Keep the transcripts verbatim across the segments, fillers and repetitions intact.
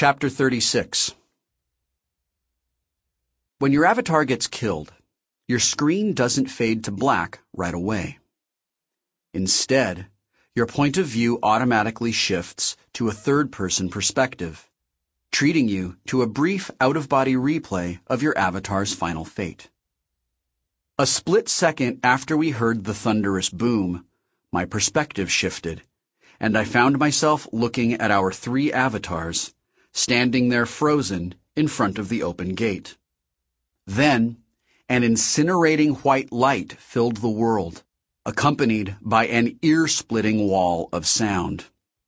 Chapter thirty-six. When your avatar gets killed, your screen doesn't fade to black right away. Instead, your point of view automatically shifts to a third-person perspective, treating you to a brief out-of-body replay of your avatar's final fate. A split second after we heard the thunderous boom, my perspective shifted, and I found myself looking at our three avatars, standing there frozen in front of the open gate. Then, an incinerating white light filled the world, accompanied by an ear-splitting wall of sound.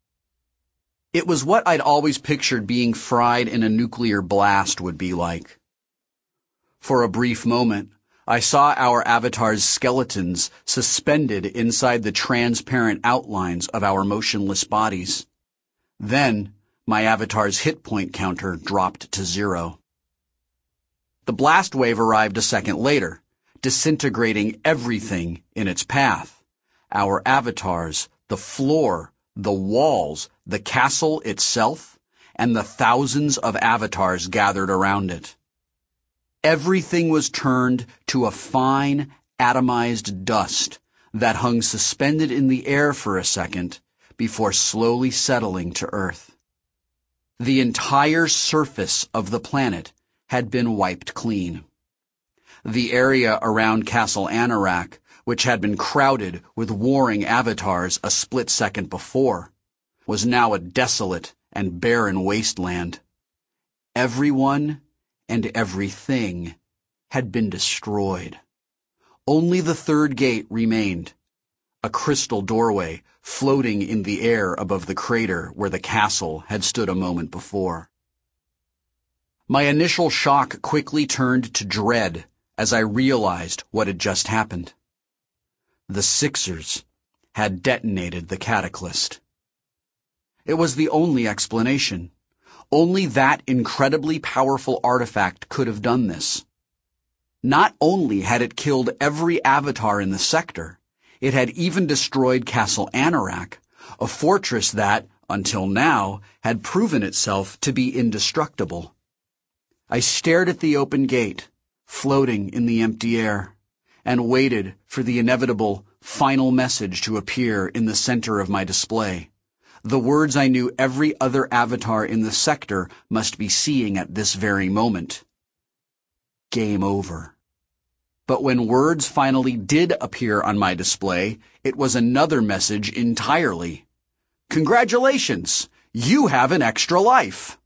It was what I'd always pictured being fried in a nuclear blast would be like. For a brief moment, I saw our avatars' skeletons suspended inside the transparent outlines of our motionless bodies. Then, my avatar's hit point counter dropped to zero. The blast wave arrived a second later, disintegrating everything in its path. Our avatars, the floor, the walls, the castle itself, and the thousands of avatars gathered around it. Everything was turned to a fine, atomized dust that hung suspended in the air for a second before slowly settling to Earth. The entire surface of the planet had been wiped clean. The area around Castle Anorak, which had been crowded with warring avatars a split second before, was now a desolate and barren wasteland. Everyone and everything had been destroyed. Only the third gate remained, a crystal doorway floating in the air above the crater where the castle had stood a moment before. My initial shock quickly turned to dread as I realized what had just happened. The Sixers had detonated the Cataclysm. It was the only explanation. Only that incredibly powerful artifact could have done this. Not only had it killed every avatar in the sector, it had even destroyed Castle Anorak, a fortress that, until now, had proven itself to be indestructible. I stared at the open gate, floating in the empty air, and waited for the inevitable final message to appear in the center of my display. The words I knew every other avatar in the sector must be seeing at this very moment. Game over. But when words finally did appear on my display, it was another message entirely. Congratulations! You have an extra life!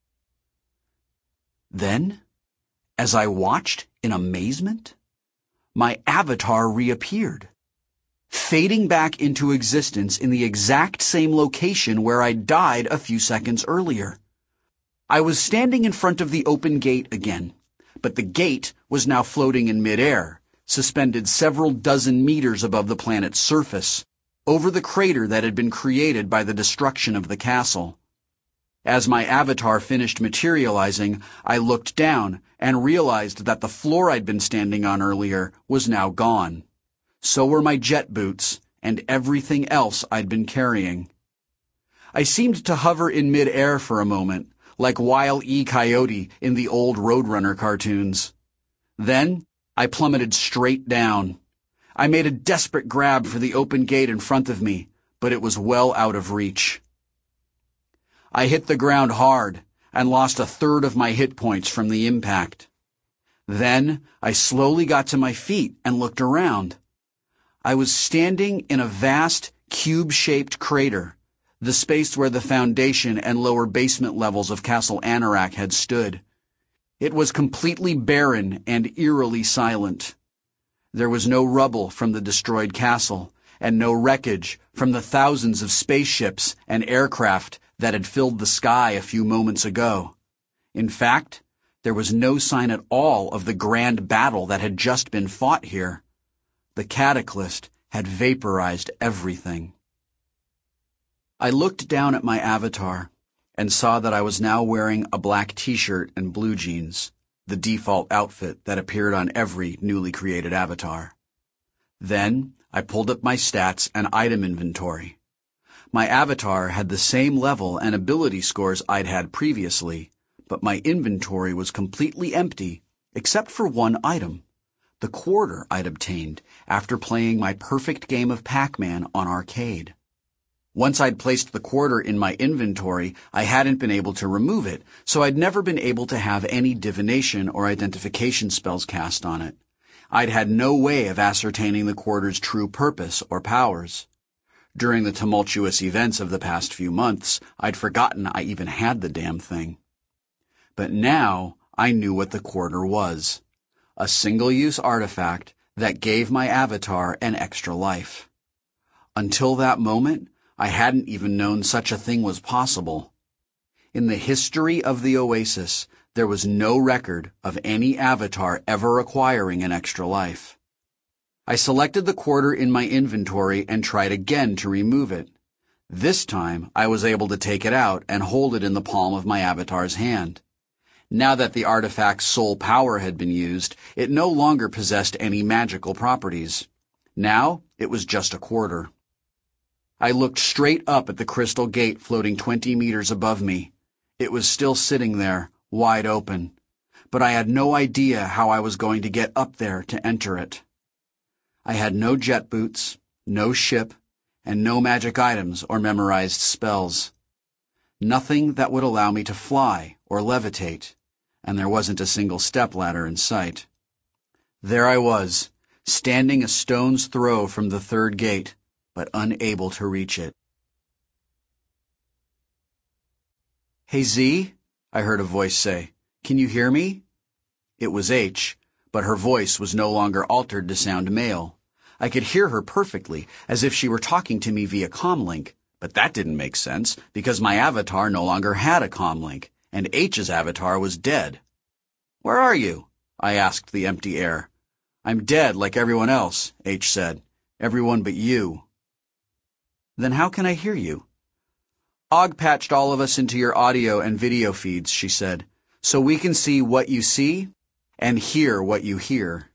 Then, as I watched in amazement, my avatar reappeared, fading back into existence in the exact same location where I died a few seconds earlier. I was standing in front of the open gate again, but the gate was now floating in midair, suspended several dozen meters above the planet's surface, over the crater that had been created by the destruction of the castle. As my avatar finished materializing, I looked down and realized that the floor I'd been standing on earlier was now gone. So were my jet boots and everything else I'd been carrying. I seemed to hover in mid-air for a moment, like Wile E. Coyote in the old Roadrunner cartoons. Then, I plummeted straight down. I made a desperate grab for the open gate in front of me, but it was well out of reach. I hit the ground hard and lost a third of my hit points from the impact. Then, I slowly got to my feet and looked around. I was standing in a vast, cube-shaped crater, the space where the foundation and lower basement levels of Castle Anorak had stood. It was completely barren and eerily silent. There was no rubble from the destroyed castle, and no wreckage from the thousands of spaceships and aircraft that had filled the sky a few moments ago. In fact, there was no sign at all of the grand battle that had just been fought here. The Cataclysm had vaporized everything. I looked down at my avatar and saw that I was now wearing a black t-shirt and blue jeans, the default outfit that appeared on every newly created avatar. Then I pulled up my stats and item inventory. My avatar had the same level and ability scores I'd had previously, but my inventory was completely empty except for one item, the quarter I'd obtained after playing my perfect game of Pac-Man on arcade. Once I'd placed the quarter in my inventory, I hadn't been able to remove it, so I'd never been able to have any divination or identification spells cast on it. I'd had no way of ascertaining the quarter's true purpose or powers. During the tumultuous events of the past few months, I'd forgotten I even had the damn thing. But now I knew what the quarter was. A single-use artifact that gave my avatar an extra life. Until that moment, I hadn't even known such a thing was possible. In the history of the Oasis, there was no record of any avatar ever acquiring an extra life. I selected the quarter in my inventory and tried again to remove it. This time, I was able to take it out and hold it in the palm of my avatar's hand. Now that the artifact's sole power had been used, it no longer possessed any magical properties. Now, it was just a quarter. I looked straight up at the crystal gate floating twenty meters above me. It was still sitting there, wide open, but I had no idea how I was going to get up there to enter it. I had no jet boots, no ship, and no magic items or memorized spells. Nothing that would allow me to fly or levitate, and there wasn't a single stepladder in sight. There I was, standing a stone's throw from the third gate, but unable to reach it. "Hey, Z," I heard a voice say. "Can you hear me?" It was H, but her voice was no longer altered to sound male. I could hear her perfectly, as if she were talking to me via comlink, but that didn't make sense, because my avatar no longer had a comlink, and H's avatar was dead. "Where are you?" I asked the empty air. "I'm dead like everyone else," H said. "Everyone but you." "Then how can I hear you?" "Og patched all of us into your audio and video feeds," she said, "so we can see what you see and hear what you hear."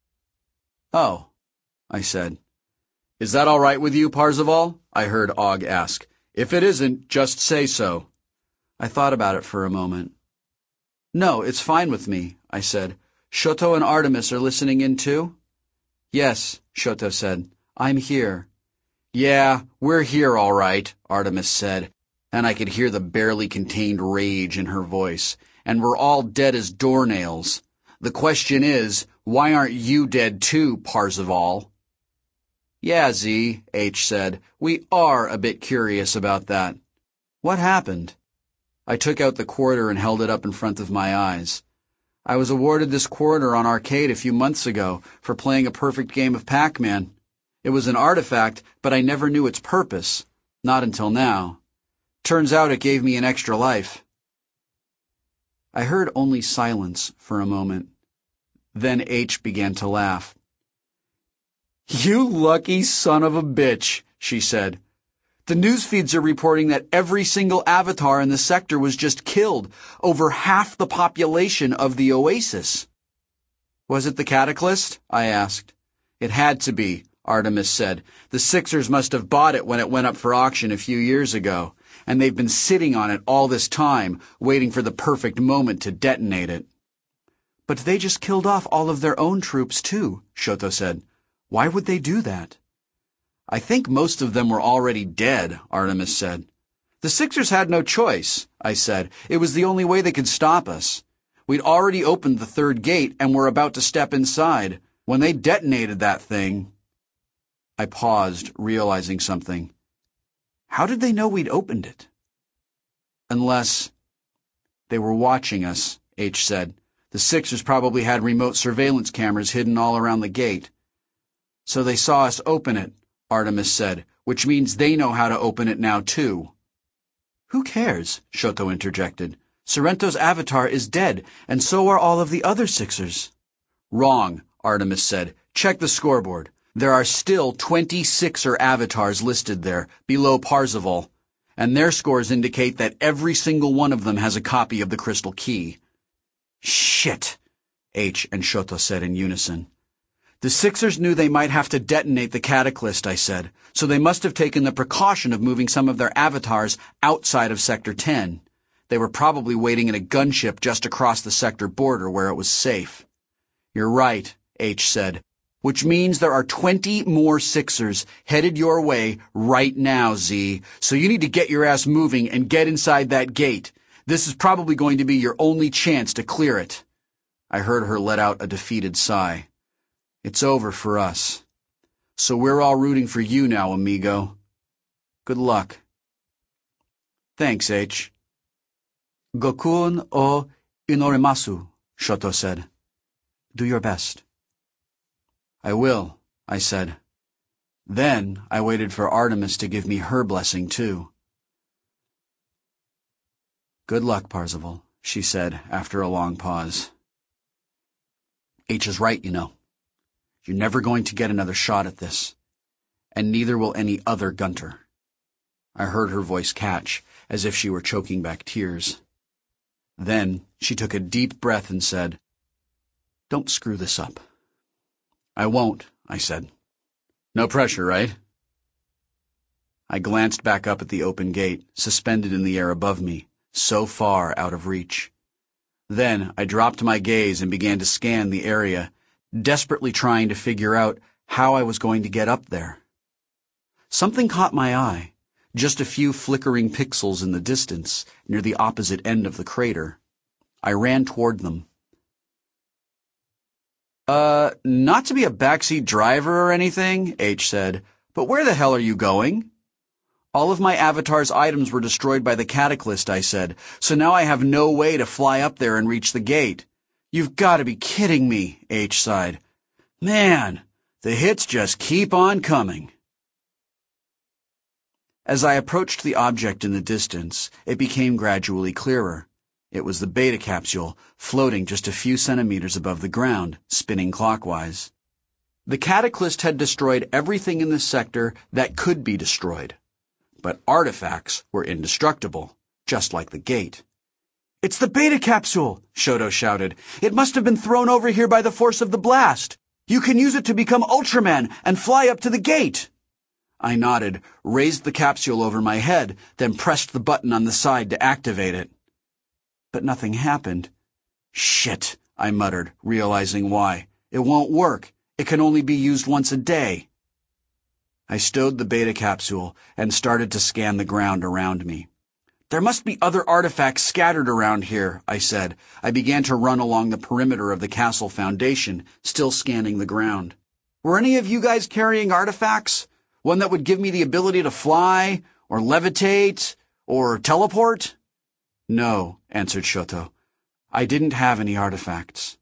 "Oh," I said. "Is that all right with you, Parzival?" I heard Og ask. "If it isn't, just say so." I thought about it for a moment. "No, it's fine with me," I said. "Shoto and Artemis are listening in too?" "Yes," Shoto said. "I'm here." "Yeah, we're here all right," Artemis said, and I could hear the barely contained rage in her voice. "And we're all dead as doornails. The question is, why aren't you dead too, Parzival?" "Yeah, Z," H said. "We are a bit curious about that. What happened?" I took out the quarter and held it up in front of my eyes. "I was awarded this quarter on arcade a few months ago for playing a perfect game of Pac-Man. It was an artifact, but I never knew its purpose. Not until now. Turns out it gave me an extra life." I heard only silence for a moment. Then H began to laugh. "You lucky son of a bitch," she said. "The news feeds are reporting that every single avatar in the sector was just killed, over half the population of the Oasis." "Was it the Cataclysm?" I asked. "It had to be," Artemis said. "The Sixers must have bought it when it went up for auction a few years ago, and they've been sitting on it all this time, waiting for the perfect moment to detonate it." "But they just killed off all of their own troops too," Shoto said. "Why would they do that?" "I think most of them were already dead," Artemis said. "The Sixers had no choice," I said. "It was the only way they could stop us. We'd already opened the third gate and were about to step inside. When they detonated that thing..." I paused, realizing something. How did they know we'd opened it? "Unless they were watching us," H said. "The Sixers probably had remote surveillance cameras hidden all around the gate." "So they saw us open it," Artemis said, "which means they know how to open it now too." "Who cares?" Shoto interjected. "Sorrento's avatar is dead, and so are all of the other Sixers." "Wrong," Artemis said. "Check the scoreboard. There are still twenty Sixer avatars listed there, below Parzival, and their scores indicate that every single one of them has a copy of the crystal key." "Shit," H and Shoto said in unison. The Sixers knew they might have to detonate the Cataclysm, I said, so they must have taken the precaution of moving some of their avatars outside of Sector ten. They were probably waiting in a gunship just across the sector border where it was safe. You're right, H said, which means there are twenty more Sixers headed your way right now, Z, so you need to get your ass moving and get inside that gate. This is probably going to be your only chance to clear it. I heard her let out a defeated sigh. It's over for us. So we're all rooting for you now, amigo. Good luck. Thanks, H. Gokun o inoremasu, Shoto said. Do your best. I will, I said. Then I waited for Artemis to give me her blessing, too. Good luck, Parzival, she said after a long pause. H is right, you know. You're never going to get another shot at this, and neither will any other Gunter. I heard her voice catch, as if she were choking back tears. Then she took a deep breath and said, Don't screw this up. I won't, I said. No pressure, right? I glanced back up at the open gate, suspended in the air above me, so far out of reach. Then I dropped my gaze and began to scan the area, desperately trying to figure out how I was going to get up there. Something caught my eye, just a few flickering pixels in the distance, near the opposite end of the crater. I ran toward them. Uh, not to be a backseat driver or anything, H said, but where the hell are you going? All of my avatar's items were destroyed by the Cataclysm, I said, so now I have no way to fly up there and reach the gate. You've got to be kidding me, H sighed. Man, the hits just keep on coming. As I approached the object in the distance, it became gradually clearer. It was the beta capsule, floating just a few centimeters above the ground, spinning clockwise. The Cataclysm had destroyed everything in the sector that could be destroyed. But artifacts were indestructible, just like the gate. It's the beta capsule, Shoto shouted. It must have been thrown over here by the force of the blast. You can use it to become Ultraman and fly up to the gate. I nodded, raised the capsule over my head, then pressed the button on the side to activate it. But nothing happened. Shit, I muttered, realizing why. It won't work. It can only be used once a day. I stowed the beta capsule and started to scan the ground around me. There must be other artifacts scattered around here, I said. I began to run along the perimeter of the castle foundation, still scanning the ground. Were any of you guys carrying artifacts? One that would give me the ability to fly, or levitate, or teleport? No, answered Shoto. I didn't have any artifacts.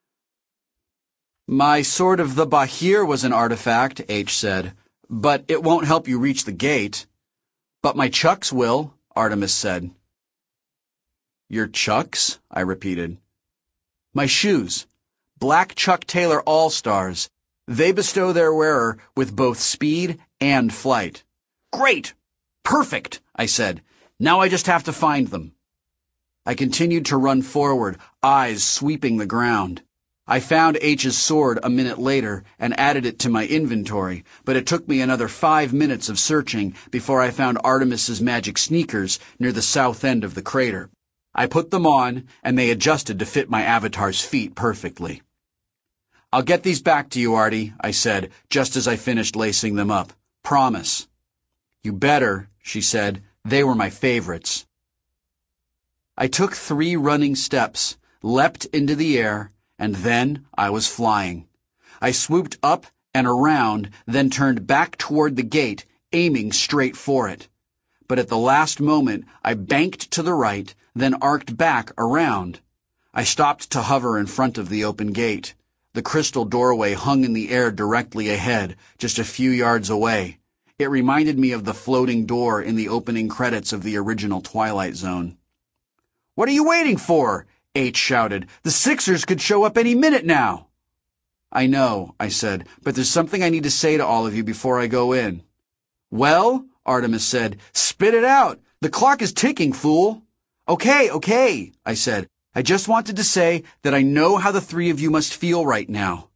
My Sword of the Bahir was an artifact, H said, but it won't help you reach the gate. But my chucks will, Artemis said. Your chucks? I repeated. My shoes. Black Chuck Taylor All-Stars. They bestow their wearer with both speed and flight. Great! Perfect, I said. Now I just have to find them. I continued to run forward, eyes sweeping the ground. I found H's sword a minute later and added it to my inventory, but it took me another five minutes of searching before I found Artemis's magic sneakers near the south end of the crater. I put them on, and they adjusted to fit my avatar's feet perfectly. I'll get these back to you, Artie, I said, just as I finished lacing them up. Promise. You better, she said. They were my favorites. I took three running steps, leapt into the air, and then I was flying. I swooped up and around, then turned back toward the gate, aiming straight for it. But at the last moment, I banked to the right, then arced back around. I stopped to hover in front of the open gate. The crystal doorway hung in the air directly ahead, just a few yards away. It reminded me of the floating door in the opening credits of the original Twilight Zone. What are you waiting for? H shouted. The Sixers could show up any minute now. I know, I said, but there's something I need to say to all of you before I go in. Well, Artemis said, spit it out. The clock is ticking, fool. Okay, okay, I said. I just wanted to say that I know how the three of you must feel right now.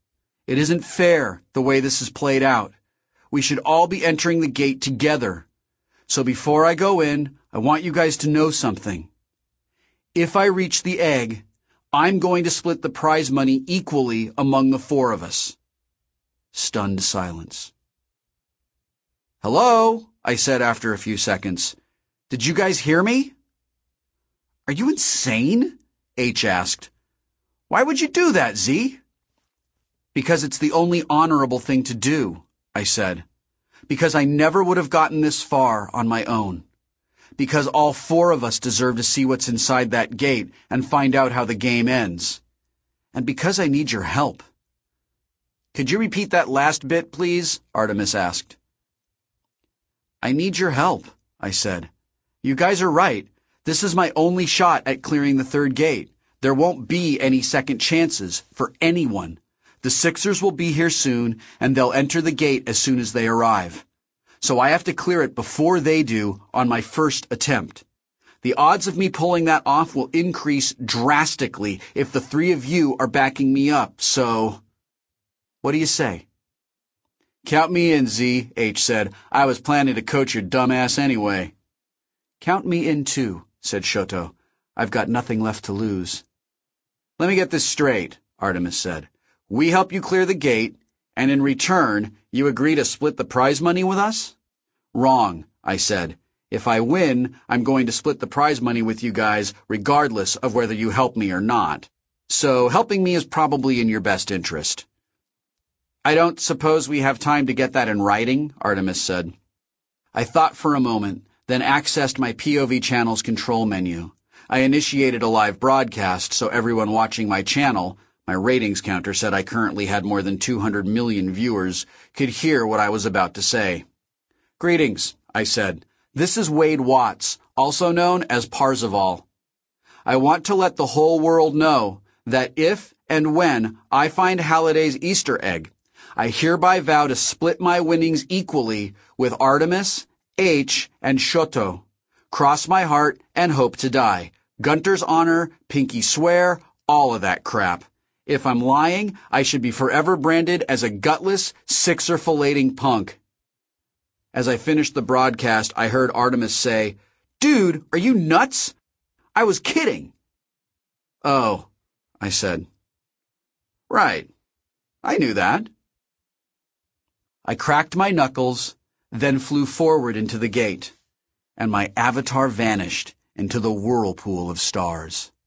It isn't fair the way this is played out. We should all be entering the gate together. So before I go in, I want you guys to know something. If I reach the egg, I'm going to split the prize money equally among the four of us. Stunned silence. Hello, I said after a few seconds. Did you guys hear me? Are you insane? H asked. Why would you do that, Z? Because it's the only honorable thing to do, I said. Because I never would have gotten this far on my own. Because all four of us deserve to see what's inside that gate and find out how the game ends. And because I need your help. Could you repeat that last bit, please? Artemis asked. I need your help, I said. You guys are right. This is my only shot at clearing the third gate. There won't be any second chances for anyone. The Sixers will be here soon, and they'll enter the gate as soon as they arrive. So I have to clear it before they do on my first attempt. The odds of me pulling that off will increase drastically if the three of you are backing me up, so... What do you say? Count me in, Z, H said. I was planning to coach your dumb ass anyway. Count me in too, said Shoto. I've got nothing left to lose. Let me get this straight, Artemis said. We help you clear the gate, and in return, you agree to split the prize money with us? Wrong, I said. If I win, I'm going to split the prize money with you guys, regardless of whether you help me or not. So helping me is probably in your best interest. I don't suppose we have time to get that in writing, Artemis said. I thought for a moment, then accessed my P O V channel's control menu. I initiated a live broadcast so everyone watching my channel, my ratings counter said I currently had more than two hundred million viewers, could hear what I was about to say. Greetings, I said. This is Wade Watts, also known as Parzival. I want to let the whole world know that if and when I find Halliday's Easter egg, I hereby vow to split my winnings equally with Artemis, H, and Shoto. Cross my heart and hope to die. Gunter's honor, pinky swear, all of that crap. If I'm lying, I should be forever branded as a gutless, sixer-filleting punk. As I finished the broadcast, I heard Artemis say, Dude, are you nuts? I was kidding. Oh, I said. Right. I knew that. I cracked my knuckles, then flew forward into the gate, and my avatar vanished into the whirlpool of stars.